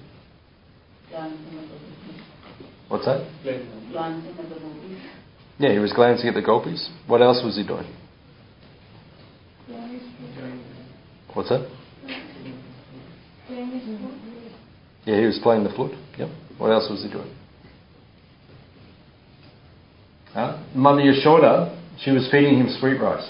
What's that? Glancing at the gopis. Yeah, he was glancing at the gopis. What else was he doing? What's that? Yeah, he was playing the flute. Yep. What else was he doing? Mother Yashoda, she was feeding him sweet rice.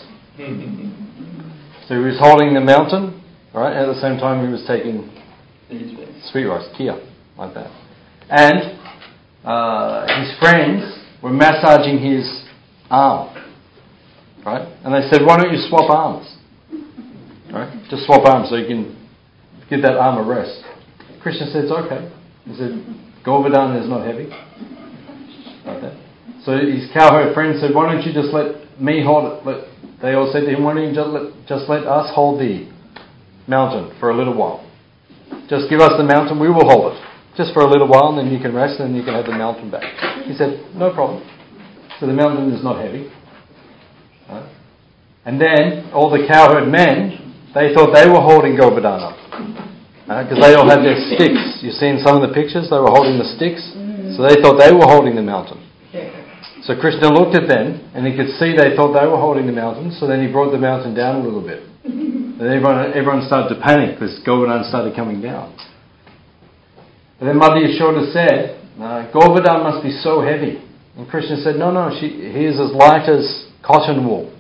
So he was holding the mountain, right? And at the same time he was taking sweet rice, kia, like that. And his friends were massaging his arm, right? And they said, "Why don't you swap arms? Right? Just swap arms so you can give that arm a rest." Krishna said, "It's okay." He said, "Govardhan is not heavy." Like that. So his cowherd friends said, "Why don't you just let me hold it?" They all said to him, "Why don't you just let us hold the mountain for a little while? Just give us the mountain, we will hold it. Just for a little while, and then you can rest, and then you can have the mountain back." He said, "No problem." So the mountain is not heavy. Right? And then all the cowherd men, they thought they were holding Govardhan up. Because they all had their sticks. You see in some of the pictures, they were holding the sticks. So they thought they were holding the mountain. So Krishna looked at them, and he could see they thought they were holding the mountain, so then he brought the mountain down a little bit. And everyone started to panic, because Govardhan started coming down. And then Mother Yashoda said, "Govardhan must be so heavy." And Krishna said, No, he is as light as cotton wool.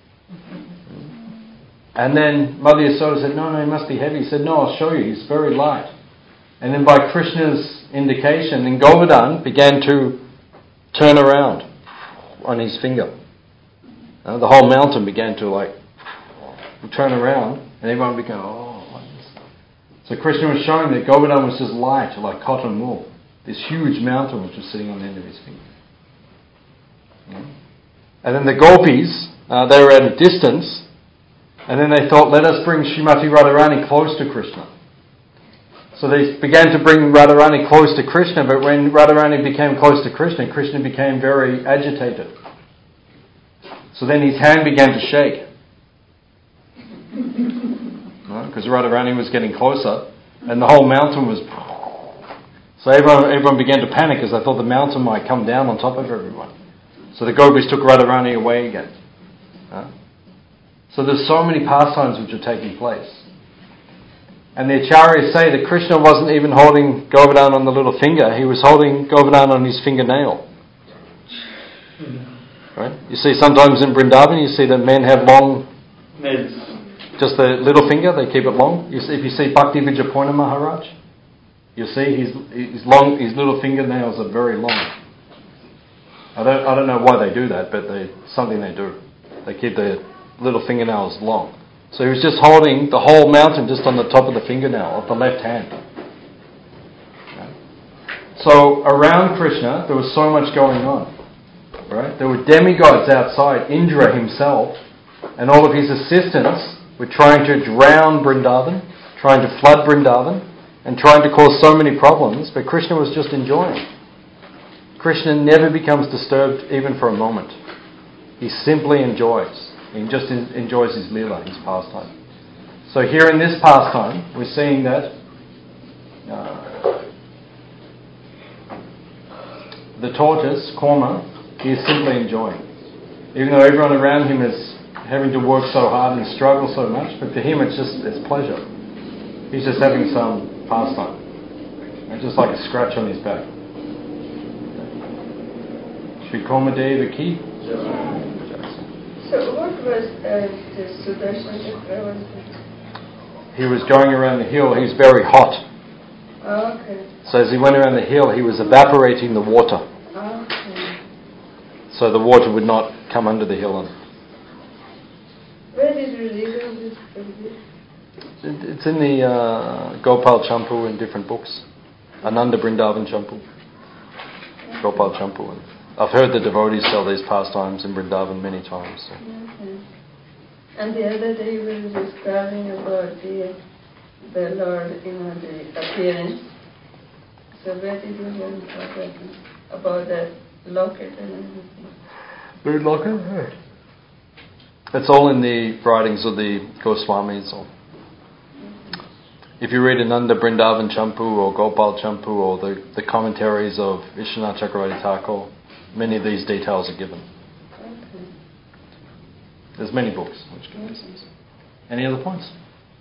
And then Mother Yashoda said, No, he must be heavy. He said, "No, I'll show you, he's very light." And then by Krishna's indication, then Govardhan began to turn around on his finger. The whole mountain began to turn around, and everyone began, like this. So Krishna was showing that Govardhan was just light, like cotton wool. This huge mountain which was sitting on the end of his finger. And then the gopis, they were at a distance, and then they thought, let us bring Srimati Radharani close to Krishna. So they began to bring Radharani close to Krishna, but when Radharani became close to Krishna, Krishna became very agitated. So then his hand began to shake. Because Radharani was getting closer, and the whole mountain was... So everyone began to panic, because they thought the mountain might come down on top of everyone. So the gopis took Radharani away again. So there's so many pastimes which are taking place. And the acharyas say that Krishna wasn't even holding Govardhan on the little finger, he was holding Govardhan on his fingernail. Right? You see sometimes in Vrindavan, you see that men have long nails. Just the little finger, they keep it long. If you see Bhakti Vijayapurna Maharaj, you'll see his little fingernails are very long. I don't know why they do that, but something they do. They keep the little fingernails long. So he was just holding the whole mountain just on the top of the fingernail of the left hand. So around Krishna, there was so much going on. Right? There were demigods outside, Indra himself, and all of his assistants were trying to drown Vrindavan, trying to flood Vrindavan, and trying to cause so many problems, but Krishna was just enjoying. Krishna never becomes disturbed even for a moment. He simply enjoys. He just enjoys his lila, his pastime. So here in this pastime, we're seeing that the tortoise, Korma, he is simply enjoying. Even though everyone around him is having to work so hard and struggle so much, but for him it's pleasure. He's just having some pastime. And just like a scratch on his back. Shri Korma Deva Ki. So what was the Sudarshan Chakra? He was going around the hill, he was very hot. Okay. So as he went around the hill, he was evaporating the water. Okay. So the water would not come under the hill. Where did you read all this? It's in the Gopal Champu in different books. Ananda Vrindavan Champu. Gopal Champu. I've heard the devotees tell these pastimes in Vrindavan many times. So. Okay. And the other day you were describing about the Lord, the appearance. So where did you learn about that locket and everything? The locket? It's all in the writings of the Goswamis. If you read Ananda Vrindavan Champu or Gopal Champu or the commentaries of Vishwanath Chakravarti Thakur, many of these details are given. Okay. There's many books which give this. Any other points?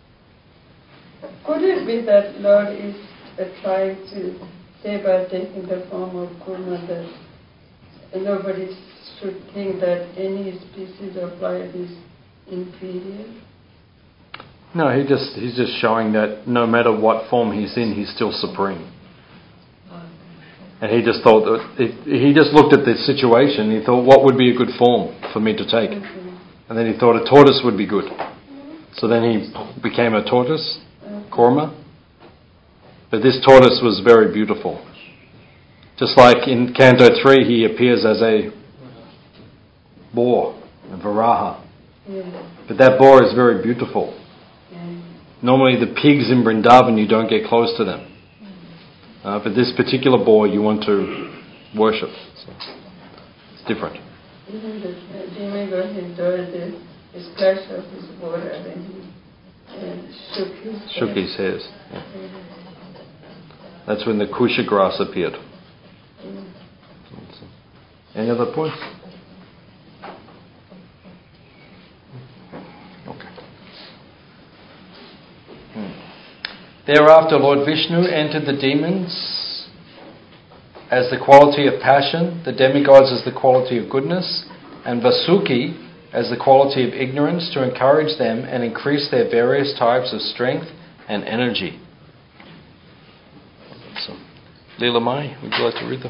Could it be that Lord is trying to say by taking the form of Kurma that nobody should think that any species of life is inferior? No, he's just showing that no matter what form he's in, he's still supreme. And he just thought that he just looked at the situation. He thought, what would be a good form for me to take? And then he thought a tortoise would be good. So then he became a tortoise, Korma. But this tortoise was very beautiful. Just like in Canto 3, he appears as a boar, a Varaha. But that boar is very beautiful. Normally the pigs in Vrindavan, you don't get close to them. But this particular boar you want to worship. So it's different. Even the demigod enjoyed the splash of his water and he shook his hairs. Yeah. That's when the kusha grass appeared. Any other points? Okay. Thereafter, Lord Vishnu entered the demons as the quality of passion, the demigods as the quality of goodness, and Vasuki as the quality of ignorance to encourage them and increase their various types of strength and energy. So, Leela Mai, would you like to read them?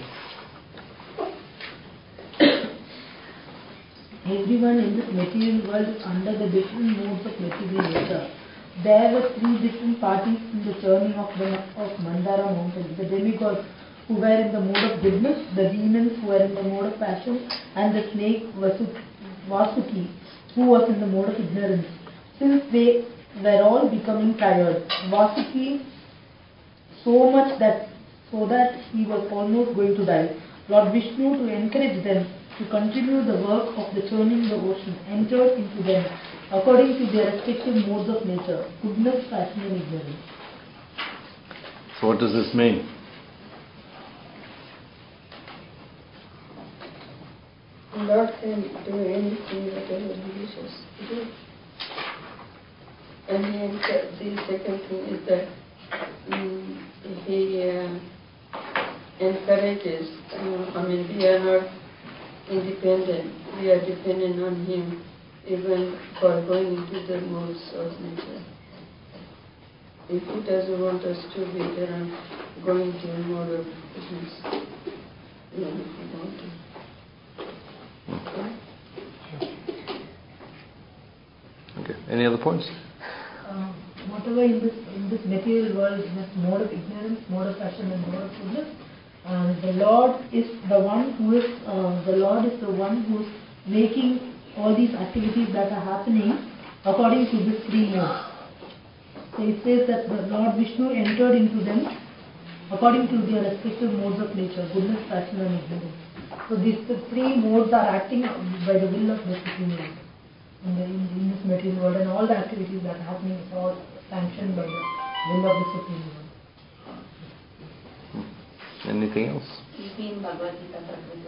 Everyone in this material world is under the different modes of material nature. There were three different parties in the churning of Mandara mountain. The demigods who were in the mode of goodness, the demons who were in the mode of passion, and the snake Vasuki who was in the mode of ignorance. Since they were all becoming tired, Vasuki so that he was almost going to die, Lord Vishnu, to encourage them to continue the work of the churning the ocean, entered into them according to their respective modes of nature, goodness, passion and ignorance. So what does this mean? Lord can do anything whatever he wishes to do. And the second thing is that he encourages, we are not independent, we are dependent on him even for going into the modes of nature. If he doesn't want us to be there and going to a mode of goodness, even if we want to. Okay? Any other points? Whatever in this material world, this mode of ignorance, mode of passion, and mode of goodness, the Lord is the one who is making all these activities that are happening according to these three modes. So it says that the Lord Vishnu entered into them according to their respective modes of nature, goodness, passion, and ignorance. So these three modes are acting by the will of the Supreme Lord in this material world, and all the activities that are happening is all sanctioned by the will of the Supreme Lord. Anything else? You see in Bhagavad Gita,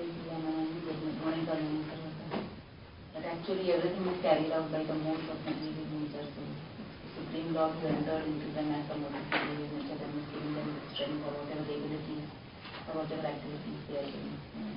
that actually everything is carried out by the modes of material nature. So the Supreme Lord who entered into them as a mode of material nature and is giving them strength or whatever the abilities or whatever activities they are doing.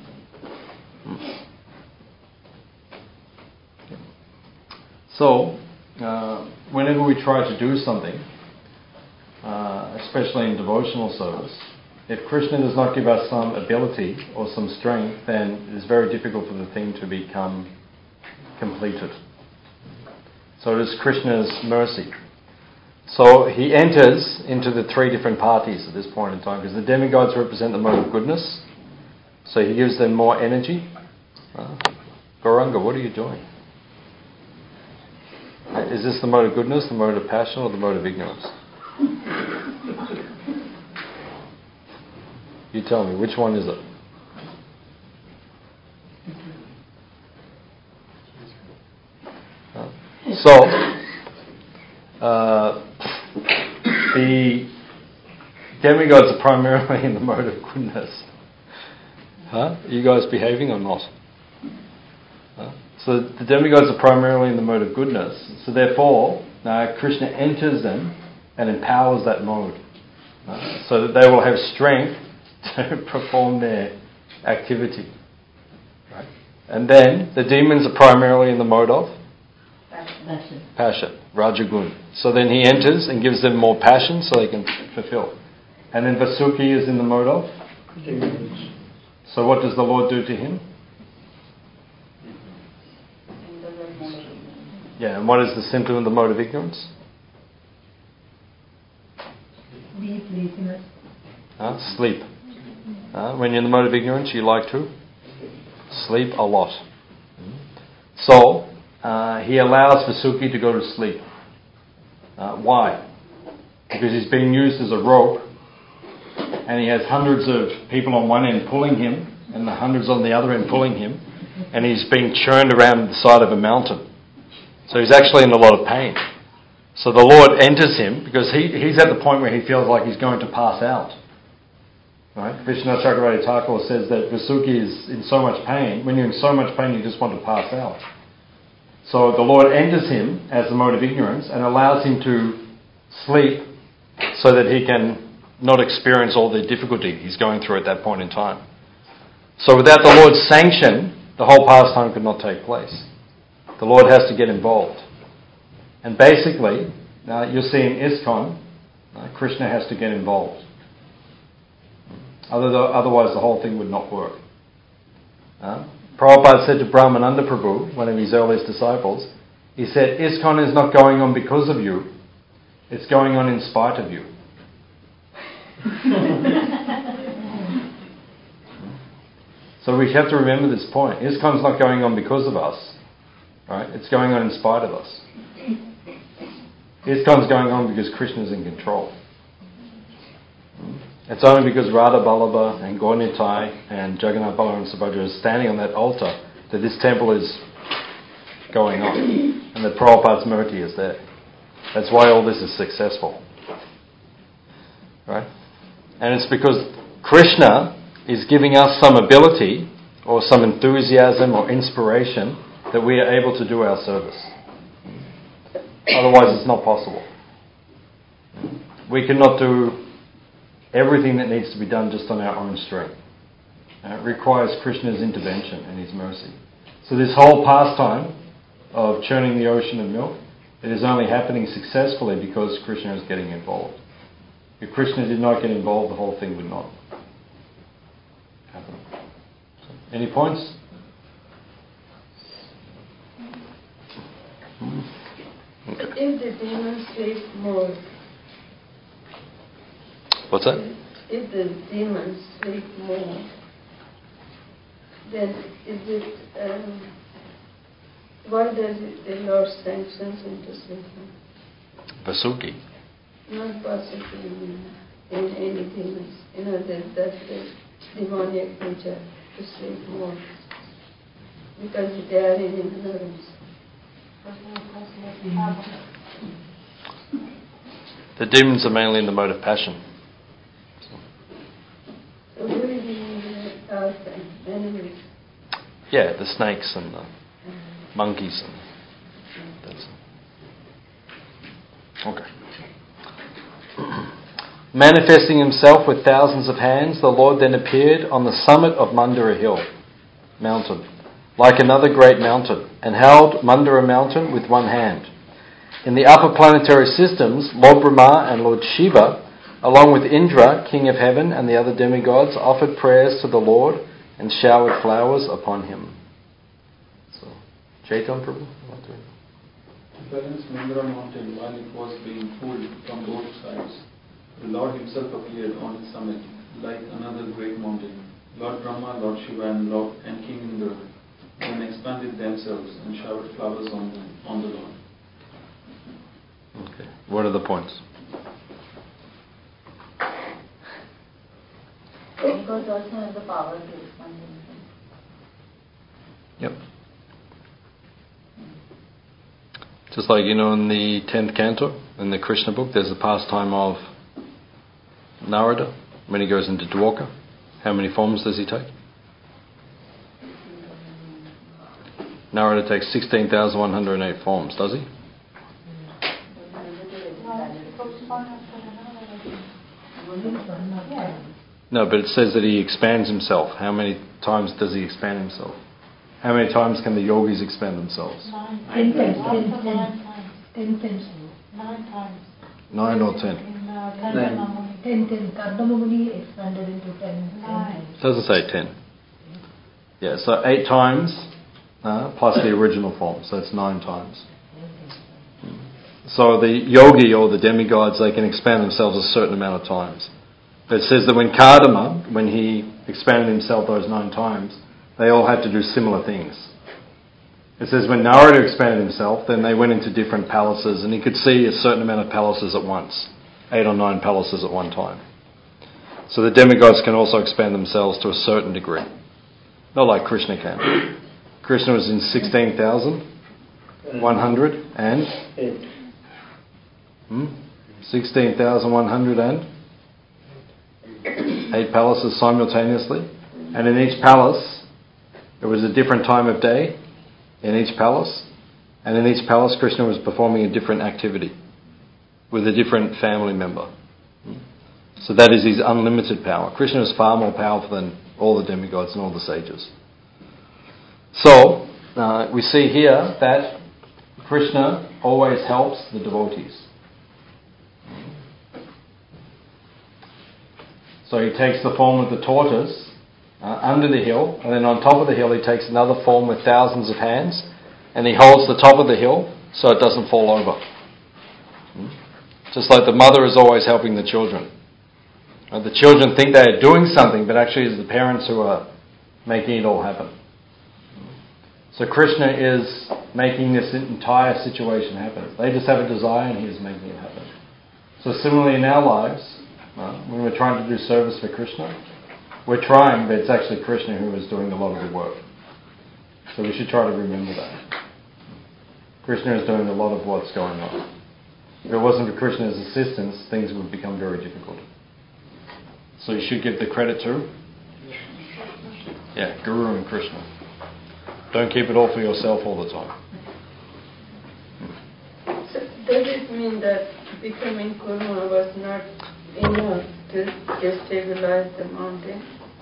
So, whenever we try to do something, especially in devotional service, if Krishna does not give us some ability or some strength, then it is very difficult for the thing to become completed. So it is Krishna's mercy. So he enters into the three different parties at this point in time, because the demigods represent the mode of goodness. So he gives them more energy. Gauranga, what are you doing? Is this the mode of goodness, the mode of passion, or the mode of ignorance? You tell me, which one is it? So, the demigods are primarily in the mode of goodness. Are you guys behaving or not? So the demigods are primarily in the mode of goodness. So therefore, Krishna enters them and empowers that mode. So that they will have strength to perform their activity. Right? And then the demons are primarily in the mode of passion, Rajagun. So then he enters and gives them more passion so they can fulfill. And then Vasuki is in the mode of? So what does the Lord do to him? Yeah, and what is the symptom of the mode of ignorance? Sleep. When you're in the mode of ignorance, you like to sleep a lot. So, he allows Vasuki to go to sleep. Why? Because he's being used as a rope, and he has hundreds of people on one end pulling him, and the hundreds on the other end pulling him, and he's being churned around the side of a mountain. So he's actually in a lot of pain. So the Lord enters him, because he's at the point where he feels like he's going to pass out. Right? Vishnu Chakravarti Thakur says that Vasuki is in so much pain. When you're in so much pain, you just want to pass out. So the Lord enters him as the mode of ignorance and allows him to sleep so that he can not experience all the difficulty he's going through at that point in time. So without the Lord's sanction, the whole pastime could not take place. The Lord has to get involved. And basically, you'll see in ISKCON, Krishna has to get involved. Otherwise the whole thing would not work. Prabhupada said to Brahmananda Prabhu, one of his earliest disciples, he said, ISKCON is not going on because of you, it's going on in spite of you. So we have to remember this point. ISKCON is not going on because of us. Right? It's going on in spite of us. ISKCON is going on because Krishna is in control. It's only because Radha Vallabha and Gaur Nitai and Jagannath Balaram and Subhadra are standing on that altar that this temple is going on, and that Prabhupada's Murti is there. That's why all this is successful. Right? And it's because Krishna is giving us some ability or some enthusiasm or inspiration that we are able to do our service. Otherwise it's not possible. We cannot do everything that needs to be done just on our own strength. It requires Krishna's intervention and his mercy. So this whole pastime of churning the ocean of milk, it is only happening successfully because Krishna is getting involved. If Krishna did not get involved, the whole thing would not happen. Any points? if the demons sleep more, What's that? if the demons sleep more, then is it, why does the Lord sanctions him to sleep? Vasuki. Not possibly in any demons. That's the demoniac nature to sleep more. Because they are in ignorance. The demons are mainly in the mode of passion. So who is our enemies? Yeah, the snakes and the monkeys and that's okay. Manifesting himself with thousands of hands, the Lord then appeared on the summit of Mandara Hill, mountain, like another great mountain, and held Mandara mountain with one hand. In the upper planetary systems, Lord Brahma and Lord Shiva, along with Indra, king of heaven, and the other demigods, offered prayers to the Lord and showered flowers upon him. So, Chaitanya Prabhu? To balance Mandara mountain while it was being pulled from both sides, the Lord himself appeared on the summit like another great mountain. Lord Brahma, Lord Shiva, and King Indra then expanded themselves and showered flowers on the Lord. Okay. What are the points? Demigods also have the power to expand themselves. Yep. Just like, in the 10th canto, in the Krishna book, there's a pastime of Narada, when he goes into Dwarka. How many forms does he take? Narada takes 16,108 forms, does he? No, but it says that he expands himself. How many times does he expand himself? How many times can the yogis expand themselves? 10 times. 10 times. 9 times. 9 or 10? 10. Kardamamuni expanded into 10 times. It doesn't say 10. Yeah, so 8 times plus the original form, so it's 9 times. So the yogi or the demigods, they can expand themselves a certain amount of times. But it says that when Kardama, when he expanded himself those 9 times, they all had to do similar things. It says when Narada expanded himself, then they went into different palaces, and he could see a certain amount of palaces at once, 8 or 9 palaces at one time. So the demigods can also expand themselves to a certain degree. Not like Krishna can. Krishna was in 16,100 and 16,108 palaces simultaneously, and in each palace there was a different time of day in each palace, and in each palace Krishna was performing a different activity with a different family member. So that is his unlimited power. Krishna is far more powerful than all the demigods and all the sages. So we see here that Krishna always helps the devotees. So he takes the form of the tortoise under the hill, and then on top of the hill he takes another form with thousands of hands, and he holds the top of the hill so it doesn't fall over. Just like the mother is always helping the children. The children think they are doing something, but actually it's the parents who are making it all happen. So Krishna is making this entire situation happen. They just have a desire and he is making it happen. So similarly in our lives, when we're trying to do service for Krishna, we're trying, but it's actually Krishna who is doing a lot of the work. So we should try to remember that. Krishna is doing a lot of what's going on. If it wasn't for Krishna's assistance, things would become very difficult. So you should give the credit to Guru and Krishna. Don't keep it all for yourself all the time. So does it mean that becoming Kurma was not enough to destabilize the mountain?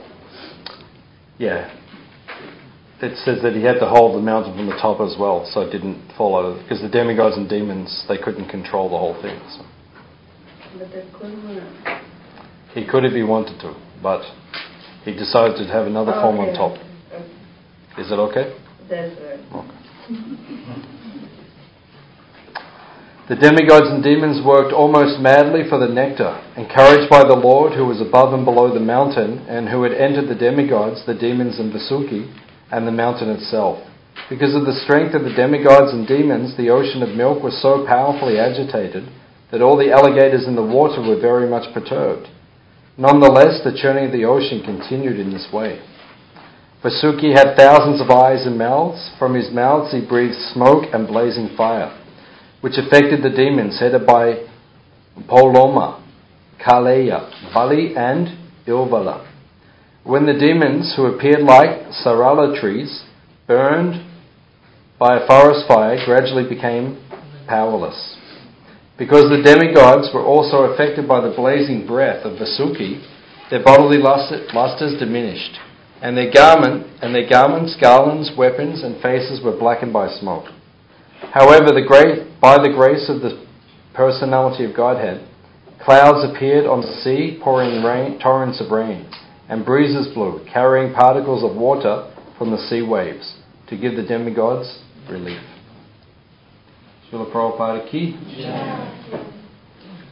Yeah. It says that he had to hold the mountain from the top as well, so it didn't fall over. Because the demigods and demons, they couldn't control the whole thing. So. But the Kurma... He could if he wanted to, but he decided to have another form on top. Okay. Is it okay? That's right. Okay. The demigods and demons worked almost madly for the nectar, encouraged by the Lord who was above and below the mountain, and who had entered the demigods, the demons and Vasuki, and the mountain itself. Because of the strength of the demigods and demons, the ocean of milk was so powerfully agitated that all the alligators in the water were very much perturbed. Nonetheless, the churning of the ocean continued in this way. Vasuki had thousands of eyes and mouths. From his mouths he breathed smoke and blazing fire, which affected the demons headed by Poloma, Kaleya, Bali, and Ilvala. When the demons, who appeared like sarala trees, burned by a forest fire, gradually became powerless. Because the demigods were also affected by the blazing breath of Vasuki, their bodily lustres diminished, and their garments, garlands, weapons, and faces were blackened by smoke. However, by the grace of the personality of Godhead, clouds appeared on the sea, pouring torrents of rain, and breezes blew, carrying particles of water from the sea waves, to give the demigods relief. Srila Prabhupada ki. Yeah.